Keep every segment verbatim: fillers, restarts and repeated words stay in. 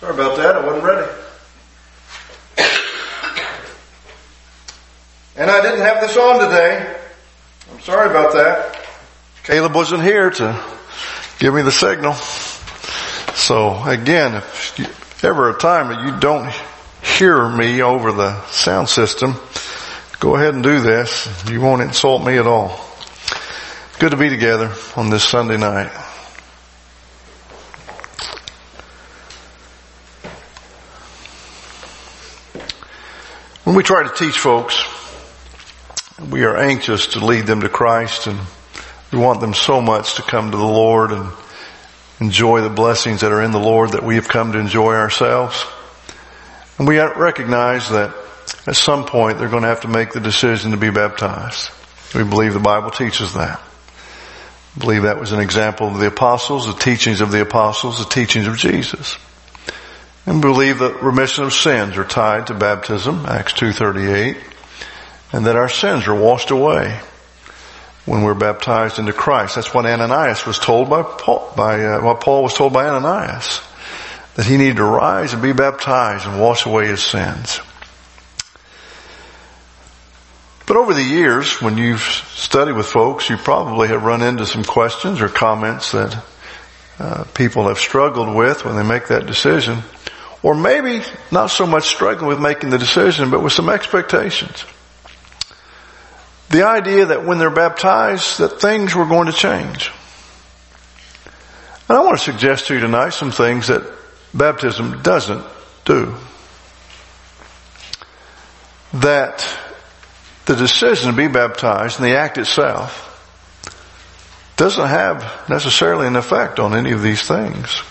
Sorry about that. I wasn't ready. And I didn't have this on today. I'm sorry about that. Caleb wasn't here to give me the signal. So again, if you, ever a time that you don't hear me over the sound system, go ahead and do this. You won't insult me at all. Good to be together on this Sunday night. When we try to teach folks, we are anxious to lead them to Christ, and we want them so much to come to the Lord and enjoy the blessings that are in the Lord that we have come to enjoy ourselves. And we recognize that at some point they're going to have to make the decision to be baptized. We believe the Bible teaches that. I believe that was an example of the apostles, the teachings of the apostles, the teachings of Jesus. And believe that remission of sins are tied to baptism, Acts two thirty-eight, and that our sins are washed away when we're baptized into Christ. That's what Ananias was told by Paul, by uh, what Paul was told by Ananias, that he needed to rise and be baptized and wash away his sins. But over the years, when you've studied with folks, you probably have run into some questions or comments that uh, people have struggled with when they make that decision. Or maybe not so much struggling with making the decision, but with some expectations. The idea that when they're baptized, that things were going to change. And I want to suggest to you tonight some things that baptism doesn't do. That the decision to be baptized and the act itself doesn't have necessarily an effect on any of these things.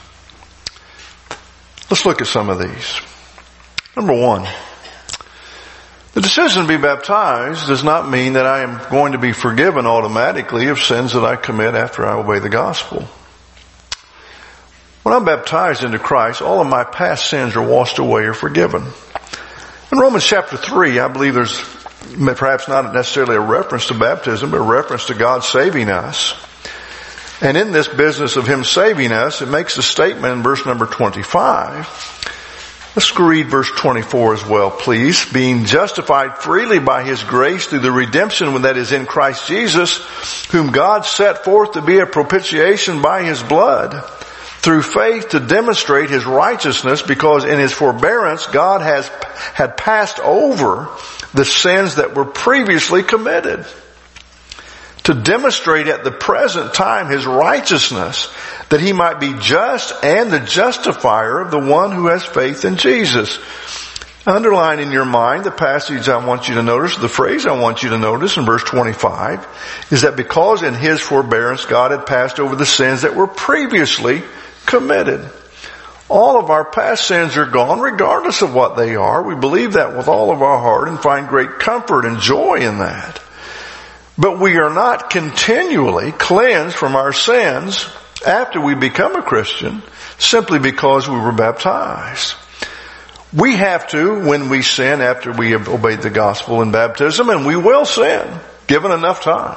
Let's look at some of these. Number one, the decision to be baptized does not mean that I am going to be forgiven automatically of sins that I commit after I obey the gospel. When I'm baptized into Christ, all of my past sins are washed away or forgiven. In Romans chapter three, I believe there's perhaps not necessarily a reference to baptism, but a reference to God saving us. And in this business of Him saving us, it makes a statement in verse number twenty-five. Let's read verse twenty-four as well, please. Being justified freely by His grace through the redemption that is in Christ Jesus, whom God set forth to be a propitiation by His blood, through faith to demonstrate His righteousness, because in His forbearance God has had passed over the sins that were previously committed, to demonstrate at the present time His righteousness, that He might be just and the justifier of the one who has faith in Jesus. Underline in your mind the passage I want you to notice, the phrase I want you to notice in verse twenty-five, is that because in His forbearance God had passed over the sins that were previously committed. All of our past sins are gone regardless of what they are. We believe that with all of our heart and find great comfort and joy in that. But we are not continually cleansed from our sins after we become a Christian simply because we were baptized. We have to, when we sin after we have obeyed the gospel in baptism, and we will sin, given enough time.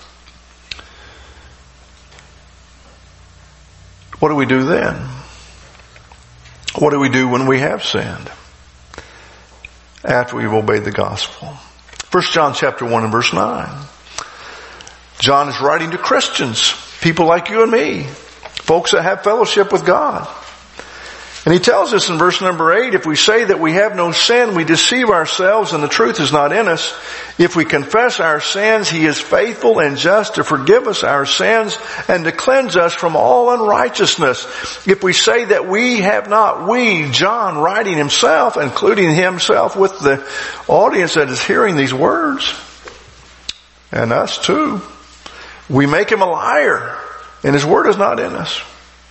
What do we do then? What do we do when we have sinned after we've obeyed the gospel? First John chapter one and verse nine. John is writing to Christians, people like you and me, folks that have fellowship with God. And he tells us in verse number eight, if we say that we have no sin, we deceive ourselves and the truth is not in us. If we confess our sins, He is faithful and just to forgive us our sins and to cleanse us from all unrighteousness. If we say that we have not, we, John writing himself, including himself with the audience that is hearing these words, and us too, we make Him a liar and His word is not in us.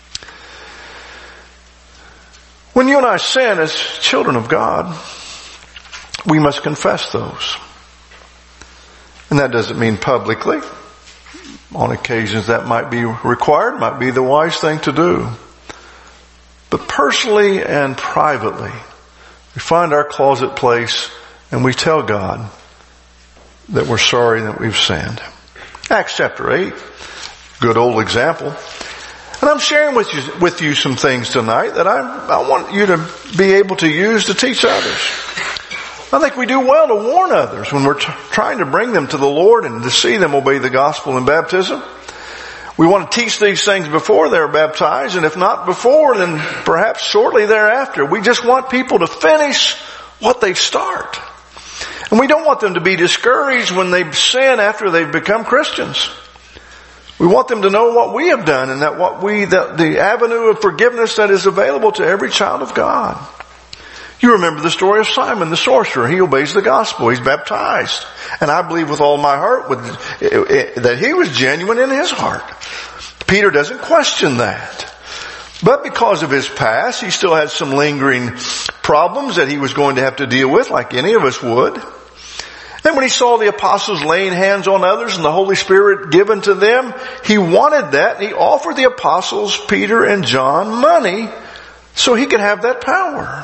When you and I sin as children of God, we must confess those. And that doesn't mean publicly. On occasions that might be required, might be the wise thing to do. But personally and privately, we find our closet place and we tell God that we're sorry that we've sinned. Acts chapter eight, good old example. And And I'm sharing with you, with you some things tonight that I, I want you to be able to use to teach others. I think we do well to warn others when we're t- trying to bring them to the Lord and to see them obey the gospel in baptism. We want to teach these things before they're baptized, and if not before, then perhaps shortly thereafter. We just want people to finish what they start. And we don't want them to be discouraged when they sin after they've become Christians. We want them to know what we have done and that what we, the, the avenue of forgiveness that is available to every child of God. You remember the story of Simon the sorcerer. He obeys the gospel. He's baptized. And I believe with all my heart with, that he was genuine in his heart. Peter doesn't question that. But because of his past, he still had some lingering problems that he was going to have to deal with, like any of us would. And when he saw the apostles laying hands on others and the Holy Spirit given to them, he wanted that. He offered the apostles, Peter and John, money so he could have that power.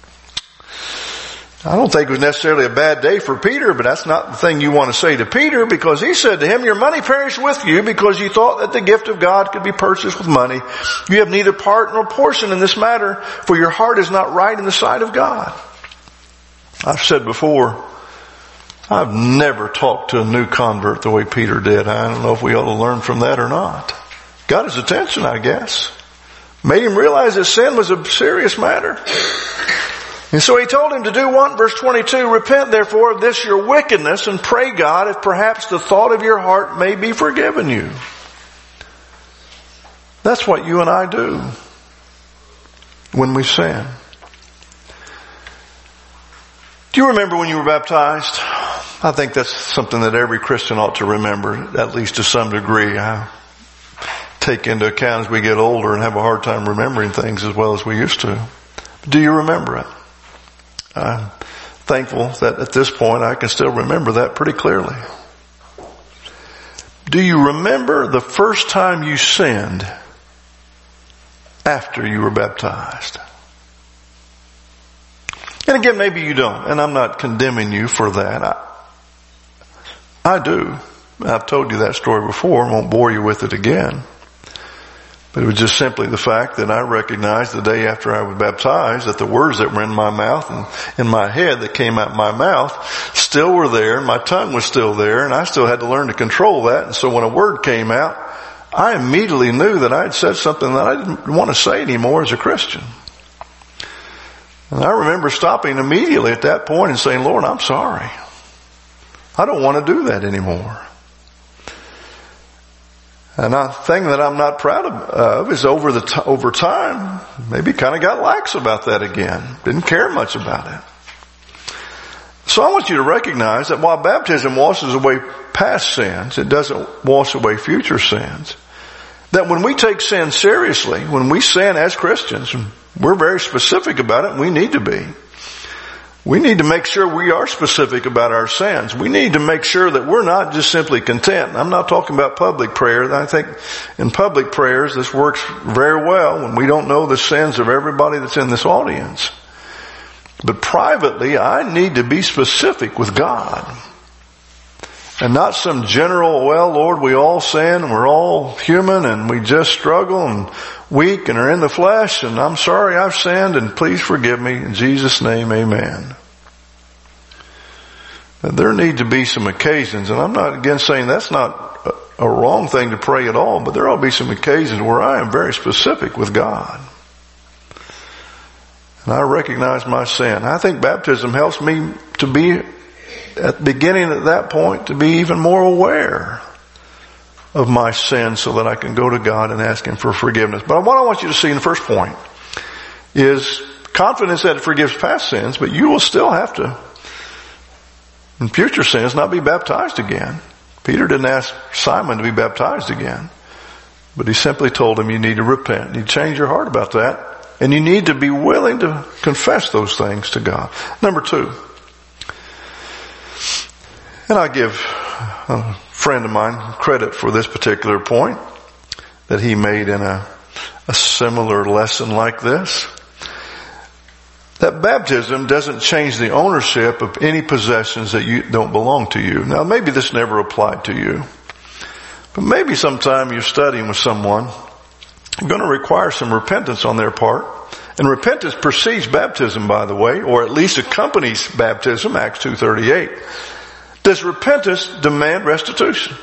I don't think it was necessarily a bad day for Peter, but that's not the thing you want to say to Peter, because he said to him, your money perished with you because you thought that the gift of God could be purchased with money. You have neither part nor portion in this matter, for your heart is not right in the sight of God. I've said before, I've never talked to a new convert the way Peter did. I don't know if we ought to learn from that or not. Got his attention, I guess. Made him realize that sin was a serious matter. And so he told him to do what? Verse twenty-two, repent therefore of this your wickedness and pray God if perhaps the thought of your heart may be forgiven you. That's what you and I do when we sin. Do you remember when you were baptized? I think that's something that every Christian ought to remember, at least to some degree. I take into account as we get older and have a hard time remembering things as well as we used to. Do you remember it? I'm thankful that at this point I can still remember that pretty clearly. Do you remember the first time you sinned after you were baptized? And again, maybe you don't, and I'm not condemning you for that. I, I do. I've told you that story before. I won't bore you with it again. But it was just simply the fact that I recognized the day after I was baptized that the words that were in my mouth and in my head that came out of my mouth still were there, and my tongue was still there, and I still had to learn to control that. And so when a word came out, I immediately knew that I had said something that I didn't want to say anymore as a Christian. And I remember stopping immediately at that point and saying, Lord, I'm sorry. I don't want to do that anymore. And a thing that I'm not proud of, of is over the t- over time, maybe kind of got lax about that again. Didn't care much about it. So I want you to recognize that while baptism washes away past sins, it doesn't wash away future sins. That when we take sin seriously, when we sin as Christians, we're very specific about it, and we need to be. We need to make sure we are specific about our sins. We need to make sure that we're not just simply content. I'm not talking about public prayer. I think in public prayers this works very well when we don't know the sins of everybody that's in this audience. But privately, I need to be specific with God. And not some general, well, Lord, we all sin and we're all human and we just struggle and weak and are in the flesh, and I'm sorry I've sinned and please forgive me. In Jesus' name, amen. And there need to be some occasions, and I'm not again saying that's not a, a wrong thing to pray at all, but there ought to be some occasions where I am very specific with God. And I recognize my sin. I think baptism helps me to be, at the beginning at that point, to be even more aware of my sin so that I can go to God and ask Him for forgiveness. But what I want you to see in the first point is confidence that it forgives past sins, but you will still have to, in future sins, not be baptized again. Peter didn't ask Simon to be baptized again, but he simply told him you need to repent. You change your heart about that, and you need to be willing to confess those things to God. Number two, and I give a friend of mine credit for this particular point that he made in a, a similar lesson like this. That baptism doesn't change the ownership of any possessions that you don't belong to you. Now maybe this never applied to you, but maybe sometime you're studying with someone going to require some repentance on their part. And repentance precedes baptism, by the way, or at least accompanies baptism, Acts two thirty-eight. Does repentance demand restitution?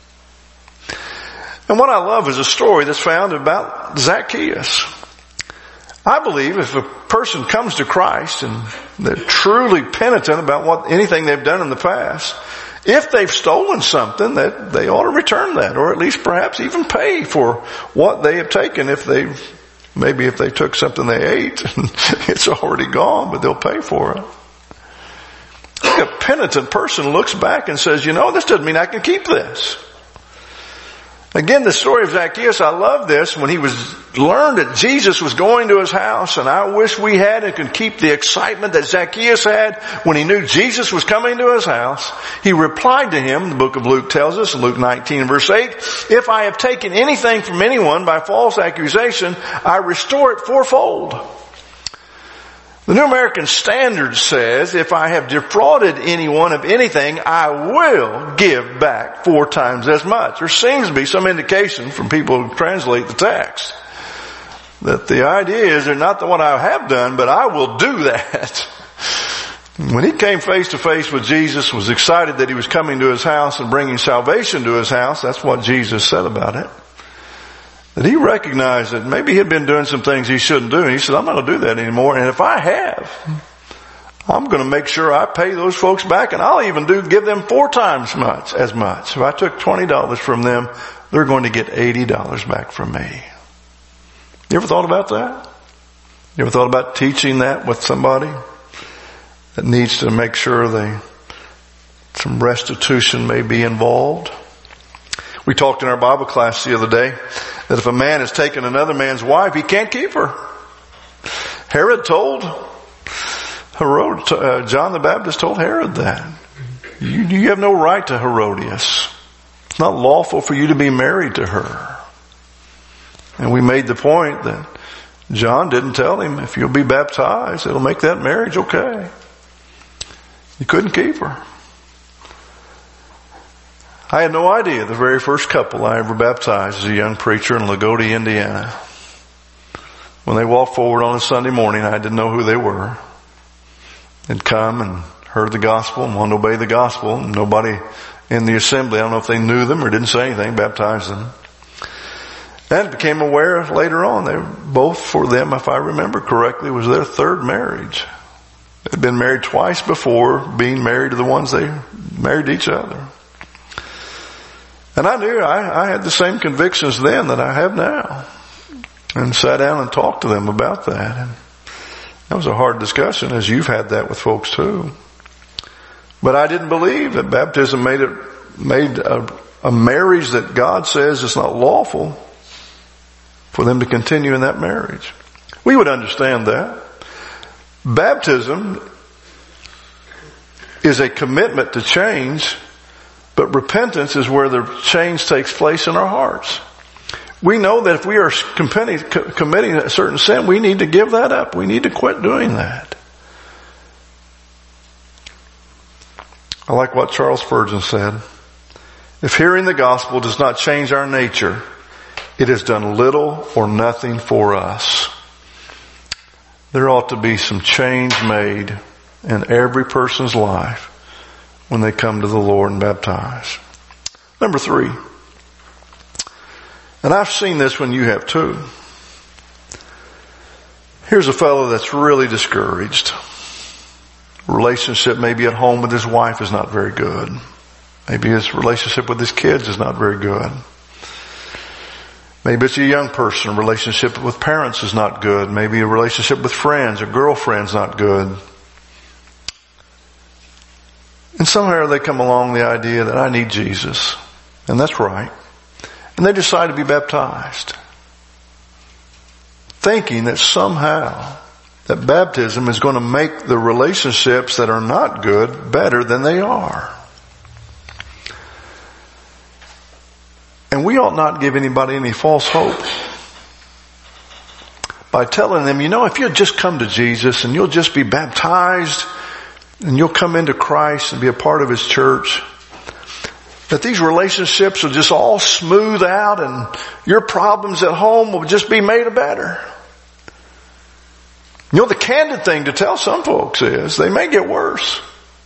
And what I love is a story that's found about Zacchaeus. I believe if a person comes to Christ and they're truly penitent about what anything they've done in the past, if they've stolen something, that they ought to return that, or at least perhaps even pay for what they have taken. If they, maybe if they took something they ate, it's already gone, but they'll pay for it. A penitent person looks back and says, you know, this doesn't mean I can keep this. Again, the story of Zacchaeus, I love this. When he was learned that Jesus was going to his house, and I wish we had and could keep the excitement that Zacchaeus had when he knew Jesus was coming to his house, he replied to him, the book of Luke tells us, in Luke nineteen verse eight, if I have taken anything from anyone by false accusation, I restore it fourfold. The New American Standard says, if I have defrauded anyone of anything, I will give back four times as much. There seems to be some indication from people who translate the text that the idea is they're not the what I have done, but I will do that. When he came face to face with Jesus, was excited that he was coming to his house and bringing salvation to his house. That's what Jesus said about it. That he recognized that maybe he had been doing some things he shouldn't do. And he said, I'm not going to do that anymore. And if I have, I'm going to make sure I pay those folks back. And I'll even do give them four times much as much. If I took twenty dollars from them, they're going to get eighty dollars back from me. You ever thought about that? You ever thought about teaching that with somebody that needs to make sure they, some restitution may be involved? We talked in our Bible class the other day that if a man has taken another man's wife, he can't keep her. Herod told, Herod, uh, John the Baptist told Herod that. You, you have no right to Herodias. It's not lawful for you to be married to her. And we made the point that John didn't tell him, if you'll be baptized, it'll make that marriage okay. You couldn't keep her. I had no idea the very first couple I ever baptized as a young preacher in Lagodi, Indiana. When they walked forward on a Sunday morning, I didn't know who they were. They'd come and heard the gospel and wanted to obey the gospel. And nobody in the assembly, I don't know if they knew them or didn't say anything, baptized them. And became aware later on, they were both for them, if I remember correctly, was their third marriage. They'd been married twice before, being married to the ones they married each other. And I knew I, I had the same convictions then that I have now. And sat down and talked to them about that. And that was a hard discussion, as you've had that with folks too. But I didn't believe that baptism made it, made a, a marriage that God says is not lawful for them to continue in that marriage. We would understand that. Baptism is a commitment to change, but repentance is where the change takes place in our hearts. We know that if we are committing a certain sin, we need to give that up. We need to quit doing that. I like what Charles Spurgeon said. If hearing the gospel does not change our nature, it has done little or nothing for us. There ought to be some change made in every person's life when they come to the Lord and baptize. Number three. And I've seen this when you have too. Here's a fellow that's really discouraged. Relationship maybe at home with his wife is not very good. Maybe his relationship with his kids is not very good. Maybe it's a young person. A relationship with parents is not good. Maybe a relationship with friends or girlfriend's not good. And somehow they come along the idea that I need Jesus. And that's right. And they decide to be baptized. Thinking that somehow that baptism is going to make the relationships that are not good better than they are. And we ought not give anybody any false hope by telling them, you know, if you'll just come to Jesus and you'll just be baptized and you'll come into Christ and be a part of His church, that these relationships will just all smooth out and your problems at home will just be made better. You know, the candid thing to tell some folks is they may get worse.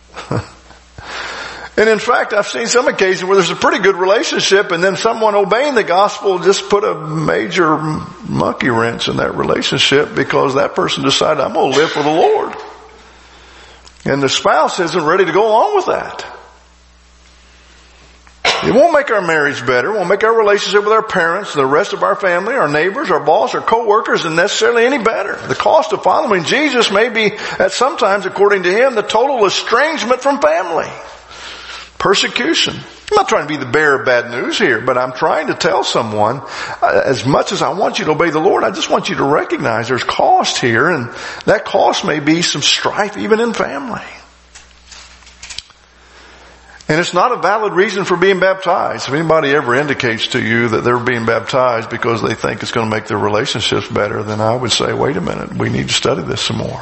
And in fact, I've seen some occasions where there's a pretty good relationship and then someone obeying the gospel just put a major monkey wrench in that relationship because that person decided, I'm going to live for the Lord. And the spouse isn't ready to go along with that. It won't make our marriage better. It won't make our relationship with our parents, the rest of our family, our neighbors, our boss, our co-workers, and necessarily any better. The cost of following Jesus may be, at sometimes, according to him, the total estrangement from family. Persecution. I'm not trying to be the bearer of bad news here, but I'm trying to tell someone, uh, as much as I want you to obey the Lord, I just want you to recognize there's cost here, and that cost may be some strife even in family. And it's not a valid reason for being baptized. If anybody ever indicates to you that they're being baptized because they think it's going to make their relationships better, then I would say, wait a minute, we need to study this some more.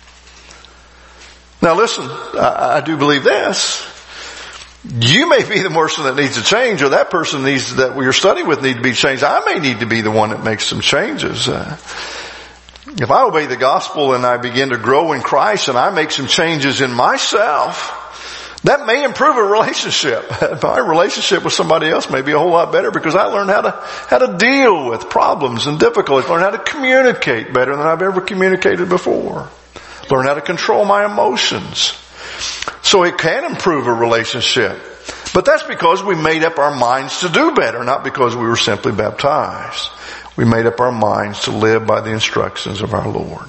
Now listen, I, I do believe this. You may be the person that needs to change, or that person needs that you're studying with need to be changed. I may need to be the one that makes some changes. Uh, if I obey the gospel and I begin to grow in Christ and I make some changes in myself, that may improve a relationship. My relationship with somebody else may be a whole lot better because I learned how to, how to deal with problems and difficulties. Learn how to communicate better than I've ever communicated before. Learn how to control my emotions. So it can improve a relationship. But that's because we made up our minds to do better, not because we were simply baptized. We made up our minds to live by the instructions of our Lord.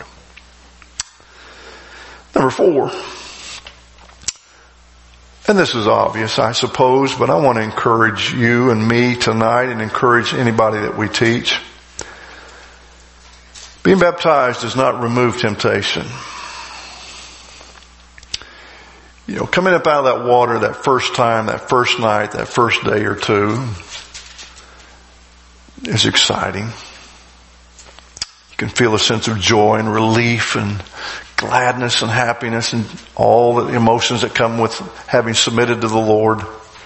Number four. And this is obvious, I suppose, but I want to encourage you and me tonight and encourage anybody that we teach. Being baptized does not remove temptation. You know, coming up out of that water that first time, that first night, that first day or two is exciting. You can feel a sense of joy and relief and gladness and happiness and all the emotions that come with having submitted to the Lord.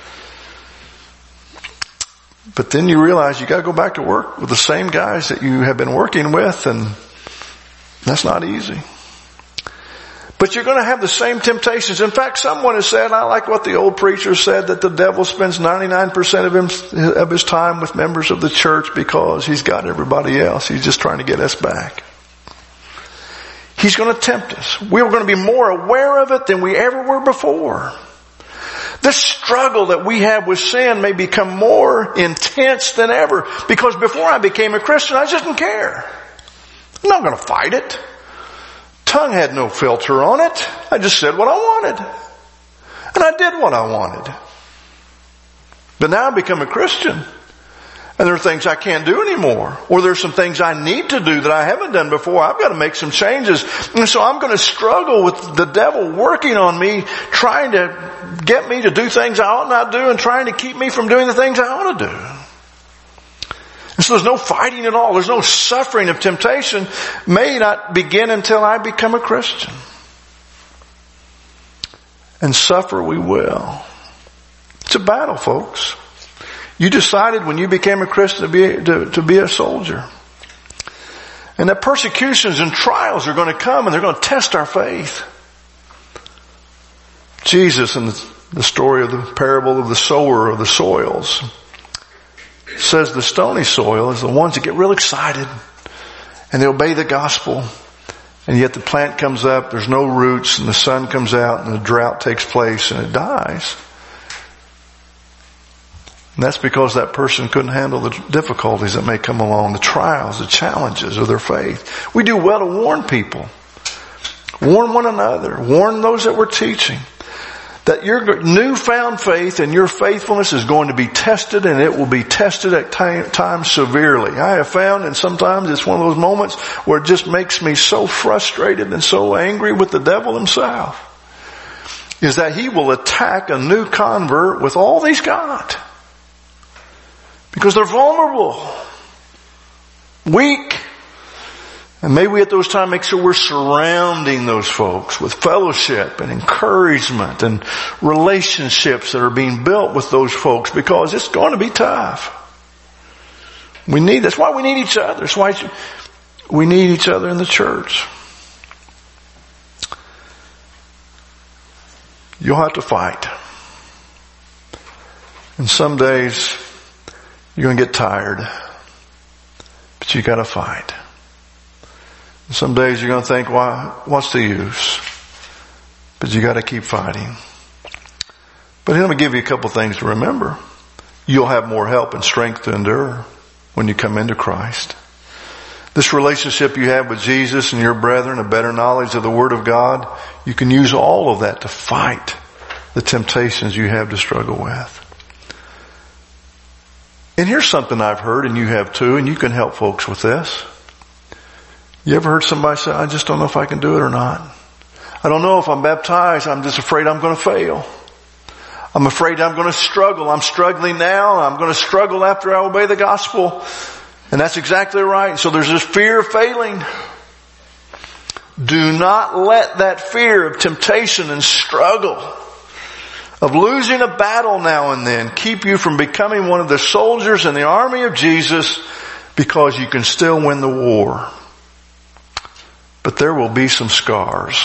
But then you realize you got to go back to work with the same guys that you have been working with, and that's not easy. But you're going to have the same temptations. In fact, someone has said, I like what the old preacher said, that the devil spends ninety-nine percent of him, of his time with members of the church because he's got everybody else. He's just trying to get us back. He's going to tempt us. We're going to be more aware of it than we ever were before. This struggle that we have with sin may become more intense than ever because before I became a Christian, I just didn't care. I'm not going to fight it. Tongue had no filter on it. I just said what I wanted. And I did what I wanted. But now I've become a Christian. And there are things I can't do anymore. Or there's some things I need to do that I haven't done before. I've got to make some changes. And so I'm going to struggle with the devil working on me, trying to get me to do things I ought not do and trying to keep me from doing the things I ought to do. And so there's no fighting at all. There's no suffering of temptation. May not begin until I become a Christian. And suffer we will. It's a battle, folks. You decided when you became a Christian to be, to, to be a soldier. And that persecutions and trials are going to come and they're going to test our faith. Jesus in the, the story of the parable of the sower of the soils says the stony soil is the ones that get real excited and they obey the gospel, and yet the plant comes up, there's no roots, and the sun comes out and the drought takes place and it dies. And that's because that person couldn't handle the difficulties that may come along, the trials, the challenges of their faith. We do well to warn people. Warn one another. Warn those that we're teaching. That your newfound faith and your faithfulness is going to be tested, and it will be tested at times severely. I have found, and sometimes it's one of those moments where it just makes me so frustrated and so angry with the devil himself, is that he will attack a new convert with all he's got. Because they're vulnerable, weak, And may we at those times make sure we're surrounding those folks with fellowship and encouragement and relationships that are being built with those folks, because it's going to be tough. We need, that's why we need each other. That's why we need each other in the church. You'll have to fight. And some days you're going to get tired, but you got to fight. And some days you're going to think, "Why? What's the use?" But you got to keep fighting. But let me give you a couple things to remember. You'll have more help and strength to endure when you come into Christ. This relationship you have with Jesus and your brethren, a better knowledge of the Word of God, you can use all of that to fight the temptations you have to struggle with. And here's something I've heard, and you have too, and you can help folks with this. You ever heard somebody say, "I just don't know if I can do it or not. I don't know if I'm baptized. I'm just afraid I'm going to fail. I'm afraid I'm going to struggle. I'm struggling now. I'm going to struggle after I obey the gospel." And that's exactly right. So there's this fear of failing. Do not let that fear of temptation and struggle, of losing a battle now and then, keep you from becoming one of the soldiers in the army of Jesus, because you can still win the war. But there will be some scars.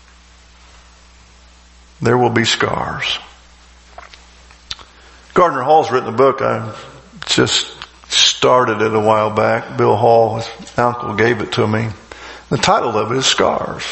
There will be scars. Gardner Hall's written a book. I just started it a while back. Bill Hall, his uncle, gave it to me. The title of it is Scars.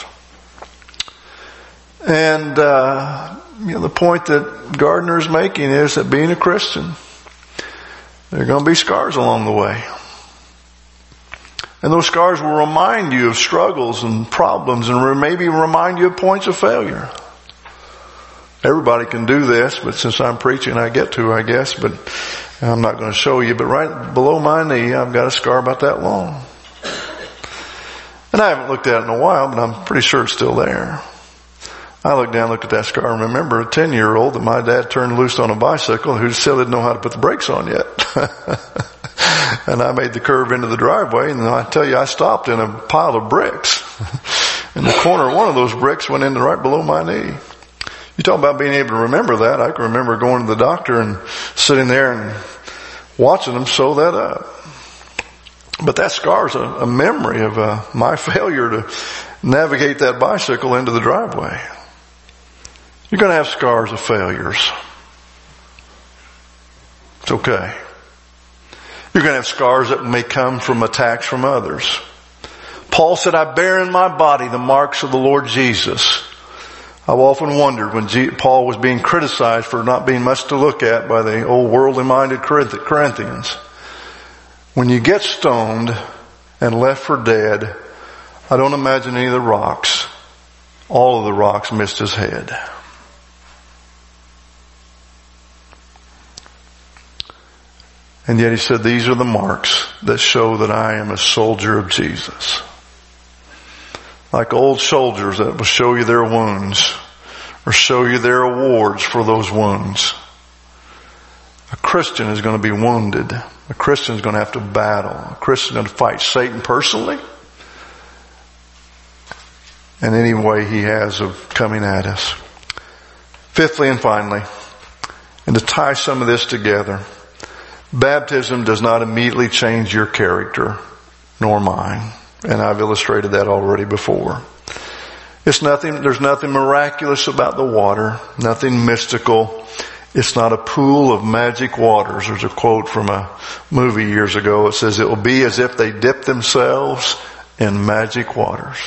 And, uh, you know, the point that Gardner is making is that being a Christian, there are going to be scars along the way. And those scars will remind you of struggles and problems, and maybe remind you of points of failure. Everybody can do this, but since I'm preaching, I get to, I guess, but I'm not going to show you. But right below my knee, I've got a scar about that long. And I haven't looked at it in a while, but I'm pretty sure it's still there. I looked down, looked at that scar, and remember a ten-year-old that my dad turned loose on a bicycle who still didn't know how to put the brakes on yet. And I made the curve into the driveway, and I tell you, I stopped in a pile of bricks. And the corner of one of those bricks went in right below my knee. You talk about being able to remember that. I can remember going to the doctor and sitting there and watching them sew that up. But that scar's a, a memory of uh, my failure to navigate that bicycle into the driveway. You're going to have scars of failures. It's okay. You're going to have scars that may come from attacks from others. Paul said, "I bear in my body the marks of the Lord Jesus." I've often wondered when G- Paul was being criticized for not being much to look at by the old worldly-minded Corinthians. When you get stoned and left for dead, I don't imagine any of the rocks, all of the rocks missed his head. And yet he said, "These are the marks that show that I am a soldier of Jesus." Like old soldiers that will show you their wounds or show you their awards for those wounds. A Christian is going to be wounded. A Christian is going to have to battle. A Christian is going to fight Satan personally in any way he has of coming at us. Fifthly and finally, and to tie some of this together, baptism does not immediately change your character, nor mine. And I've illustrated that already before. It's nothing, there's nothing miraculous about the water, nothing mystical. It's not a pool of magic waters. There's a quote from a movie years ago. It says, "It will be as if they dipped themselves in magic waters."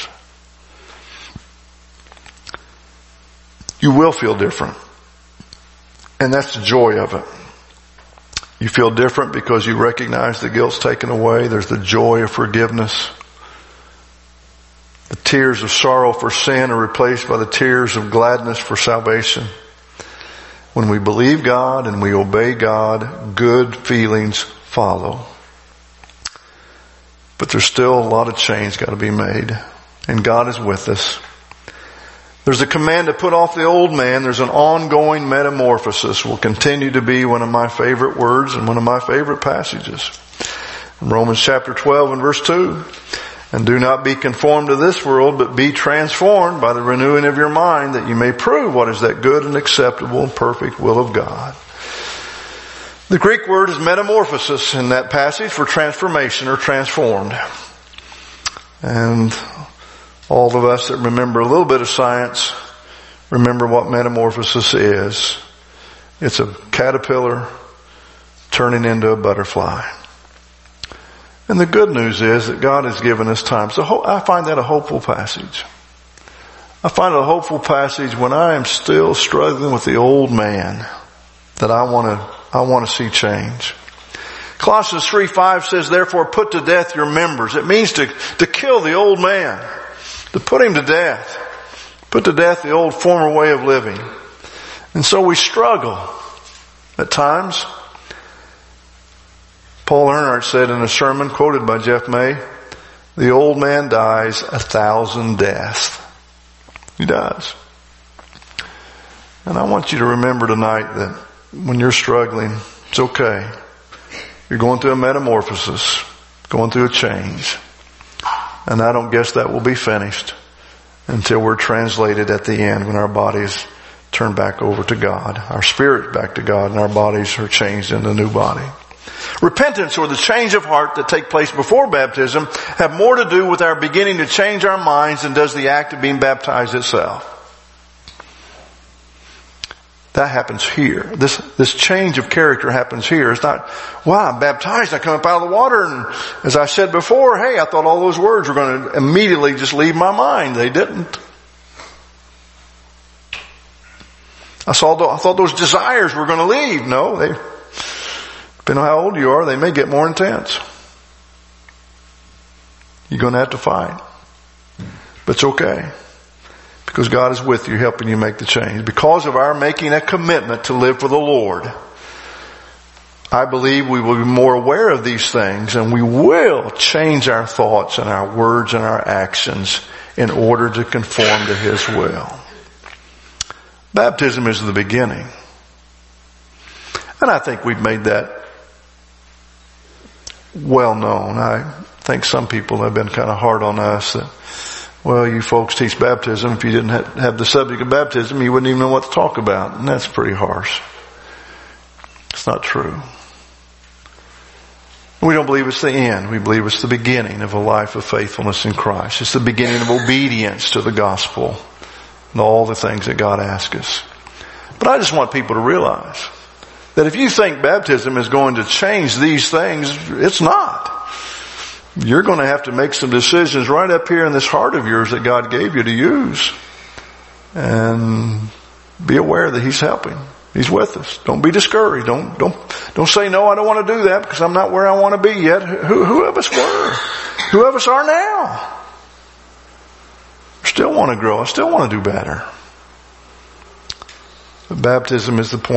You will feel different. And that's the joy of it. You feel different because you recognize the guilt's taken away. There's the joy of forgiveness. The tears of sorrow for sin are replaced by the tears of gladness for salvation. When we believe God and we obey God, good feelings follow. But there's still a lot of change got to be made. And God is with us. There's a command to put off the old man. There's an ongoing metamorphosis. Will continue to be one of my favorite words and one of my favorite passages. In Romans chapter twelve and verse two. And do not be conformed to this world, but be transformed by the renewing of your mind, that you may prove what is that good and acceptable and perfect will of God. The Greek word is metamorphosis in that passage for transformation or transformed. And all of us that remember a little bit of science remember what metamorphosis is. It's a caterpillar turning into a butterfly. And the good news is that God has given us time. So I find that a hopeful passage. I find it a hopeful passage when I am still struggling with the old man that I want to, I want to see change. Colossians three five says, therefore put to death your members. It means to, to kill the old man, to put him to death, put to death the old former way of living. And so we struggle at times. Paul Earnhardt said in a sermon quoted by Jeff May, the old man dies a thousand deaths. He does. And I want you to remember tonight that when you're struggling, it's okay. You're going through a metamorphosis, going through a change. And I don't guess that will be finished until we're translated at the end, when our bodies turn back over to God, our spirit back to God, and our bodies are changed into a new body. Repentance, or the change of heart that take place before baptism, have more to do with our beginning to change our minds than does the act of being baptized itself. That happens here. This, this change of character happens here. It's not, wow, I'm baptized, I come up out of the water, and as I said before, hey, I thought all those words were going to immediately just leave my mind. They didn't. I saw, the, I thought those desires were going to leave. No, they, depending on how old you are, they may get more intense. You're going to have to fight. But it's okay. Because God is with you, helping you make the change. Because of our making a commitment to live for the Lord, I believe we will be more aware of these things, and we will change our thoughts and our words and our actions in order to conform to His will. Baptism is the beginning. And I think we've made that well known. I think some people have been kind of hard on us that, well, you folks teach baptism. If you didn't have the subject of baptism, you wouldn't even know what to talk about. And that's pretty harsh. It's not true. We don't believe it's the end. We believe it's the beginning of a life of faithfulness in Christ. It's the beginning of obedience to the gospel and all the things that God asks us. But I just want people to realize that if you think baptism is going to change these things, it's not. You're going to have to make some decisions right up here in this heart of yours that God gave you to use. And be aware that He's helping. He's with us. Don't be discouraged. Don't, don't, don't say, no, I don't want to do that because I'm not where I want to be yet. Who, who of us were? Who of us are now? Still want to grow. I still want to do better. But baptism is the point.